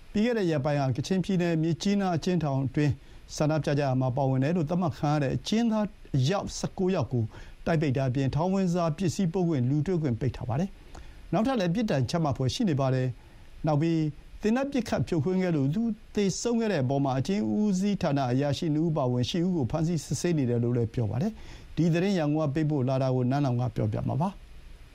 ပြီးခဲ့တဲ့ရက်ပိုင်းကချင်ပြည်နယ်မြစ်ကြီးနားအကျဉ်းထောင်တွင်းဆန္ဒပြကြမှာပါဝင်တယ်လို့သတ်မှတ်ခံရတဲ့အကျဉ်းသားယောက်19ယောက်ကိုတိုက်ပိတ်တာအပြင်ထောင်ဝင်စာပစ္စည်းပို့ခွင့်လူတွေ့ခွင့်ပိတ်ထားပါတယ်။နောက်ထပ်လည်းပြစ်ဒဏ်ချမှတ်ဖွယ်ရှိနေပါတယ်။နောက်ပြီးသေနတ်ပစ်ခတ်ဖြိုခွင်းခဲ့လို့လူသေဆုံးခဲ့တဲ့အပေါ်မှာအကျဉ်းဦးစီးဌာနအရာရှိ2ဦးပါဝင်10ဦးကိုဖမ်းဆီးစစ်ဆေးနေတယ်လို့လည်းပြောပါတယ်။ဒီသတင်းရန်ကုန်ကပေးပို့လာတာကိုနန်းလောင်ကပြောပြမှာပါ။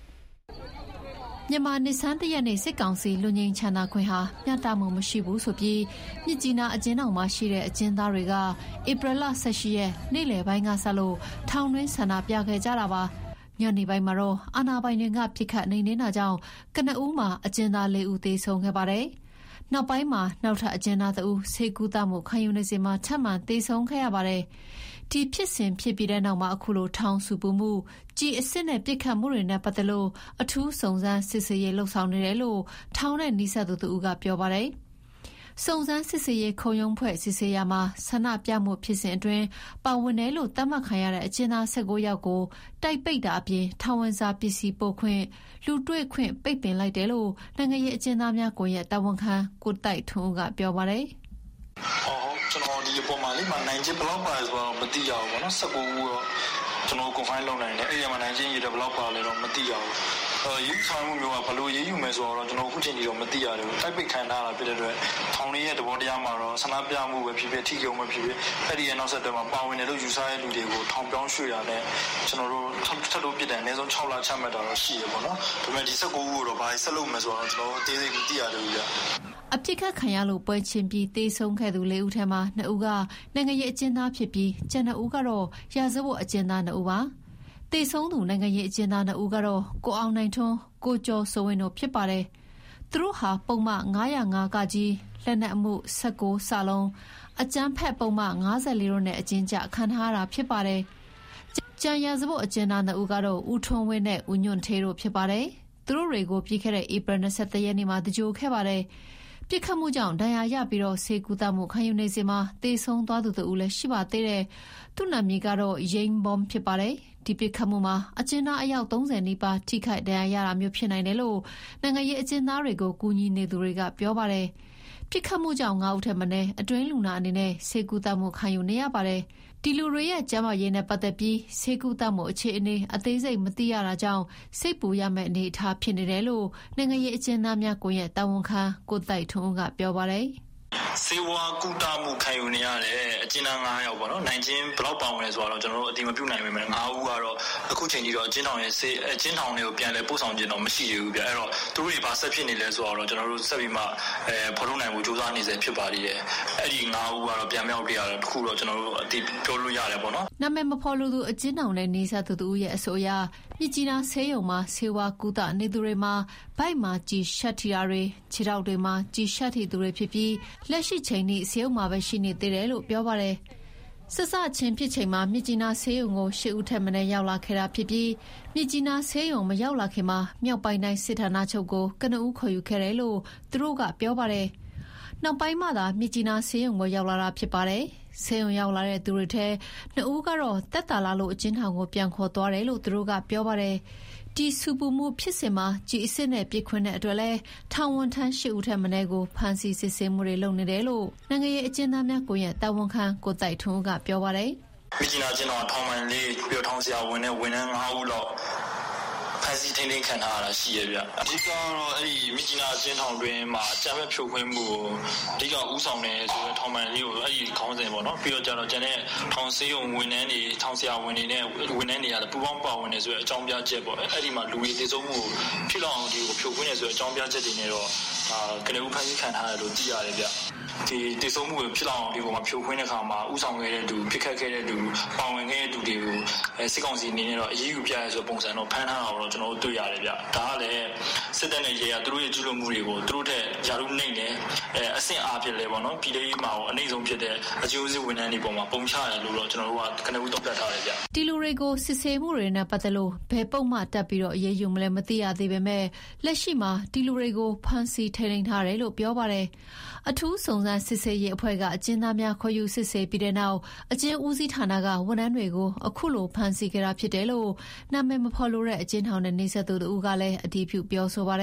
မြန်မာနှစ်ဆန်းတရက်နေ့စစ်ကောင်စီလူငင်ချမ်းသာခွင့်ဟာမျှတမှုမရှိဘူးဆိုပြီးမြစ်ကြီးနားအကျဉ်းထောင်မှာရှိတဲ့အကျဉ်းသားတွေကဧပြီလ18ရက်နေ့လယ်ပိုင်းကစလို့ထောင်တွင်းဆန္ဒပြခဲ့ကြတာပါညနေပိုင်းမှာတော့အာဏာပိုင်တွေကပြစ်ခတ်နှိမ်နင်းတာကြောင့်ကနဦးမှာအကျဉ်းသား4ဦးသေဆုံးခဲ့ပါတယ်နောက်ပိုင်းမှာနောက်ထပ်အကျဉ်းသား2ဦးဆေးကုသမှုခံယူနေစဉ်မှာထပ်မံသေဆုံးခဲ့ရပါတယ်ဒီဖြစ်စဉ်ဖြစ်ပြီးတဲ့နောက်မှာအခုလိုထောင်စုပူမှုကြီးအစ်စ်နဲ့ပြစ်ခတ်မှုတွေနဲ့ပတ်သက်လို့အထူးစုံစမ်းစစ်ဆေးရေးလှုပ်ဆောင်နေတယ်လို့ထောင်နဲ့နှိစက်သူတို့ကပြောပါတယ်စုံစမ်းစစ်ဆေးရေးခုံရုံးဖွဲ့စစ်ဆေးရမှာဆန္ဒပြမှုဖြစ်စဉ်အတွင်းပါဝင်တယ်လို့သတ်မှတ်ခံရတဲ့အကျဉ်းသား19ယောက်ကိုတိုက်ပိတ်တာအပြင်ထောင်ဝင်စာပစ္စည်းပို့ခွင့်လူတွေ့ခွင့်ပိတ်ပင်လိုက်တယ်လို့နိုင်ငံရေးအကျဉ်းသားများကွန်ရက်တာဝန်ခံကိုတိုက်ထွန်းဦးကပြောပါတယ်ကျွန်တော်ဒီအပေါ်မှာလေးမှနိုင်ချင်းဘယ်လောက်ပါလဲဆိုတော့မသိရဘူးပေါ့နော်19ဦးတော့ကျွန်တော် confine လုပ်နိုင်တယ်အဲ့ဒီမှာနိုင်ချင်းရေဘယ်လောက်ပါလဲတော့မသိရဘူးရေးဆောင်မှုမျိုးကဘယ်လိုရေးယူမယ်ဆိုတော့ကျွန်တော်အခုချိန်ကြီးတော့မသိရတယ်တိုက်ပိတ်ခံထားတာဖြစ်တဲ့အတွက်ထောင်လေးရဲ့သဘောတရားမှာတော့ဆန္ဒပြမှုပဲဖြစ်ဖြစ်ထိကြုံပဲဖြစ်ဖြစ်အဲ့ဒီရဲ့နောက်ဆက်တွဲမှာပါဝင်တယ်လို့ယူဆရတဲ့လူတွေကိုထောင်ပြောင်းရွှေ့ရတယ်ကျွန်တော်တို့ထပ်လို့ပြစ်တယ်အနည်းဆုံး6လချမှတ်တာတော့ရှိရပေါ့နော်ဒါပေမဲ့ဒီ19ဦးကိုတော့ဘာဆက်လုပ်မယ်ဆိုတော့ကျွန်တော်အသေးစိတ်မသိရသေးဘူးဗျအပြစ်ခတ်ခံရလို့ပွဲချင်းပြီးတေးဆုံးခဲ့သူ4ဦးထဲမှာ2ဦးကနိုင်ငံရေးအကျဉ်းသားဖြစ်ပြီးကျန်2ဦးကတော့ရာဇဝတ်အကျဉ်းသား2ဦးပါတေးဆုံးသူနိုင်ငံရေးအကျဉ်းသား2ဦးကတော့ကိုအောင်နိုင်ထွန်းကိုကျော်စိုးဝင်းတို့ဖြစ်ပါတယ်သူတို့ဟာပုံမှန်905ကကြီးလက်နက်မှု19စာလုံးအကြမ်းဖက်ပုံမှန်54တို့နဲ့အကျဉ်းချခံထားရတာဖြစ်ပါတယ်ကျန်ရာဇဝတ်အကျဉ်းသား2ဦးကတော့ဦးထွန်းဝင်းနဲ့ဦးညွန့်ထေးတို့ဖြစ်ပါတယ်သူတို့တွေကိုပြီးခဲ့တဲ့ဧပြီ23ရက်နေ့မှာတကြိုခဲ့ပါတယ်ပြစ်ခတ်မှုကြောင့်ဒဏ်ရာရပြီးတော့ဆေးကုသမှုခံယူနေစဉ်မှာသေဆုံးသွားသူတို့လည်းရှိပါသေးတယ်။သူ့နာမည်ကတော့ရိန်ဘွန်ဖြစ်ပါတယ်။ဒီပြစ်ခတ်မှုမှာအကျဉ်းသားအယောက်30နီးပါးထိခိုက်ဒဏ်ရာရတာမျိုးဖြစ်နိုင်တယ်လို့နိုင်ငံရေးအကျဉ်းသားတွေကိုကူညီနေသူတွေကပြောပါတယ်။ပြစ်ခတ်မှုကြောင့်9ဦးထက်မနည်းအတွင်းလူနာအနေနဲ့ဆေးကုသမှုခံယူနေရပါတယ်။ဒီလူတွေရဲ့ကျန်းမာရေးနဲ့ပတ်သက်ပြီးဆေးကုသမှုအခြေအနေအသေးစိတ်မသိရတာကြောင့်စိတ်ပူရမယ့်အနေအထားဖြစ်နေတယ်လို့နိုင်ငံရေးအကျဉ်းသားများကွန်ရက်တာဝန်ခံကိုတိုက်ထွန်းကပြောပါတယ်စေဝါကုတမှုခံယူနေရတဲ့အကျဉ်းသား9ယောက်ပေါ့နော်နိုင်ချင်းဘလောက်ပါဝင်လဲဆိုတော့ကျွန်တော်တို့အတိမပြုနိုင်ပေမဲ့9ဦးကတော့အခုချိန်ကြီးတော့အကျဉ်းထောင်ရဲ့အကျဉ်းထောင်တွေကိုပြန်လဲပို့ဆောင်ခြင်းတော့မရှိသေးဘူးဗျအဲ့တော့သူတို့တွေဘာဆက်ဖြစ်နေလဲဆိုတော့ကျွန်တော်တို့ဆက်ပြီးမှဖော်ထုတ်နိုင်ဖို့ကြိုးစားနေစေဖြစ်ပါသေးတယ်အဲ့ဒီ9ဦးကတော့ပြန်မြောက်ပြရတော့တခုတော့ကျွန်တော်တို့အတိပြောလို့ရတယ်ပေါ့နော်နာမည်မဖော်လို့သူအကျဉ်းထောင်နဲ့နေဆက်သူတို့ရဲ့အဆိုအရမြစ်ကြီးနားဆေးရုံမှာဆေးဝါးကုသနေသူတွေမှာဗိုက်မှာကြီးရှက်ထီတာတွေခြေထောက်တွေမှာကြီးရှက်ထီသူတွေဖြစ်ပြီးလက်ရှိချိန်นี้ဆေးရုံမှာပဲရှိနေသေးတယ်လို့ပြောပါတယ်။ဆက်စချင်းဖြစ်ချိန်မှာမြစ်ကြီးနားဆေးရုံကို10ဦးထက်မနည်းရောက်လာခဲ့တာဖြစ်ပြီးမြစ်ကြီးနားဆေးရုံမရောက်လာခင်မှာမြောက်ပိုင်းတိုင်းစစ်ဌာနချုပ်ကိုကနဦးခေါ်ယူခဲ့တယ်လို့သူတို့ကပြောပါတယ်။နောက်ပိုင်းမှသာမြစ်ကြီးနားဆေးရုံကိုရောက်လာတာဖြစ်ပါတယ်။ဆေးရုံရောက်လာတဲ့သူတွေထဲ2ဦးကတော့တက်တာလာလို့အကျဉ်းထောင်ကိုပြန်ခေါ်သွားတယ်လို့သူတို့ကပြောပါတယ်။ဒီစုပူမှုဖြစ်စဉ်မှာကြီးအစ်စ်နဲ့ပြစ်ခွင့်တဲ့အတွက်လဲထောင်ဝန်ထမ်း10ဦးထက်မနည်းကိုဖမ်းဆီးစစ်ဆေးမှုတွေလုပ်နေတယ်လို့နိုင်ငံရေးအကျဉ်းသားများကိုတာဝန်ခံကိုတိုက်ထွန်းကပြောပါတယ်။မြစ်ကြီးနားကျင်းတော်ထောင်မှန်လေးပြောထောင်ဆရာဝန်နဲ့ဝန်ထမ်း9ဦးလောက်ဖမ်းဆီးထိန်းသိမ်းခံထားရတာရှိရဗျအဓိကတော့အဲ့ဒီမြစ်ကြီးနားအကျဉ်းထောင်တွင်မှာအကြမ်းဖက်ဖြိုခွင်းမှုကိုအဓိကဦးဆောင်နေဆိုတဲ့ထောင်မှန်လေးကိုအဲ့ဒီခေါင်းစဉ်ပေါ့နော်ပြီးတော့ကျတော့ကျန်တဲ့ထောင်ဆေးရုံဝန်ထမ်းတွေထောင်ဆရာဝန်တွေနဲ့ဝန်ထမ်းတွေကပူးပေါင်းပါဝင်နေဆိုတဲ့အကြောင်းပြချက်ပေါ့အဲ့ဒီမှာလူတွေသေဆုံးမှုဖြစ်လောက်အောင်ဒီကိုဖြိုခွင်းနေဆိုတဲ့အကြောင်းပြချက်တွေနဲ့တော့ကလေးဦးဖမ်းဆီးခံထားရတယ်လို့သိရတယ်ဗျဒီတေဆုံးမှုဖြစ်လောက်အောင်ဒီပေါ်မှာဖြိုခွင်းတဲ့ခါမှာဥဆောင်ခဲ့တဲ့လူဖြစ်ခတ်ခဲ့တဲ့လူပါဝင်ခဲ့တဲ့လူတွေကိုစစ်ကောင်စီအနေနဲ့တော့အရေးယူပြရဲဆိုပုံစံတော့ဖမ်းထားတာတော့ကျွန်တော်တို့တွေ့ရတယ်ဗျဒါကလည်းစစ်တပ်နဲ့ရေကသူတို့ရဲ့ကျူးလွန်မှုတွေကိုသူတို့ထက်ယာရုနှိမ့်နေအဆင့်အားဖြင့်လဲပေါ့နော်ပြည်လေးမှာအနှိမ့်ဆုံးဖြစ်တဲ့အကျိုးစီးဝန်ထမ်းတွေပေါ်မှာပုံချရတယ်လို့တော့ကျွန်တော်တို့ကခဏဦးတော့ပြတ်ထားတယ်ဗျဒီလူတွေကိုစစ်ဆေးမှုတွေနဲ့ပတ်သက်လို့ဘယ်ပုံမှတက်ပြီးတော့အရေးယူမလဲမသိရသေးပေမဲ့လက်ရှိမှာဒီလူတွေကိုဖမ်းဆီးထိန်းသိမ်းထားတယ်လို့ပြောပါတယ်အထူးစုံစမ်းစစ်ဆေးရေးအဖွဲ့ကအကျဉ်းသားများခေါ်ယူစစ်ဆေးပြီးတဲ့နောက်အကျဉ်းဦးစီးဌာနကဝန်ထမ်းတွေကိုအခုလိုဖမ်းဆီးကြတာဖြစ်တယ်လို့နာမည်မဖော်လို့တဲ့အကျဉ်းထောင်နဲ့နေဆက်သူတို့ကလည်းအတည်ပြုပြောဆိုပါတယ်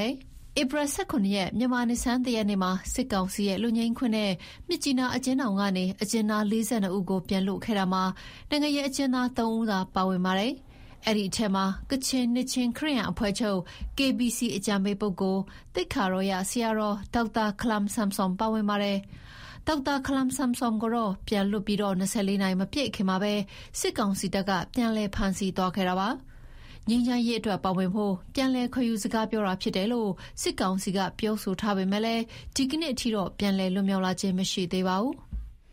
ဧပြီ19 ရက်မြန်မာနှစ်ဆန်းတရက်နေ့မှာစစ်ကောင်စီရဲ့လူငင်းခွင့်နဲ့မြစ်ကြီးနားအကျဉ်းထောင်ကနေအကျဉ်းသား42ဦးကိုပြန်လွှတ်ခဲ့တာမှာနိုင်ငံရေးအကျဉ်းသား3ဦးသာပါဝင်ပါတယ်။အဲ့ဒီအထက်မှာကချင်နှစ်ချင်းခရစ်ယာန်အဖွဲ့ချုပ် KBC အကြံပေးပုဂ္ဂိုလ်သိက္ခာတော်ရဆရာတော်ဒေါက်တာခလမ်ဆမ်ဆွမ်ပါဝင်ပါတယ်။ဒေါက်တာခလမ်ဆမ်ဆွမ်ကိုတော့ပြန်လွှတ်ပြီးတော့24နိုင်မပြည့်ခင်မှာပဲစစ်ကောင်စီတပ်ကပြန်လည်ဖမ်းဆီးသွားခဲ့တာပါ။ငြိမ်းချမ်းရေးအတွက်ပါဝင်ဖို့ပြန်လည်ခွင့်ယူစကားပြောတာဖြစ်တယ်လို့စစ်ကောင်စီကပြောဆိုထားပေမဲ့လည်းဒီကနေ့အထိတော့ပြန်လည်လွတ်မြောက်လာခြင်းမရှိသေးပါဘူး။